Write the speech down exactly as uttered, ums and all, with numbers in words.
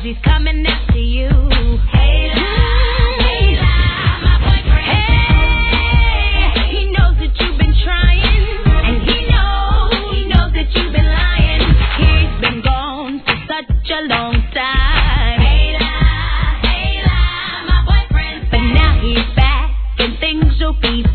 he's coming after you. Hey, la, hey, la, my boyfriend. Hey, he knows that you've been trying, and he knows, he knows that you've been lying. He's been gone for such a long time. Hey, la, hey, la, my boyfriend. But now he's back, and things will be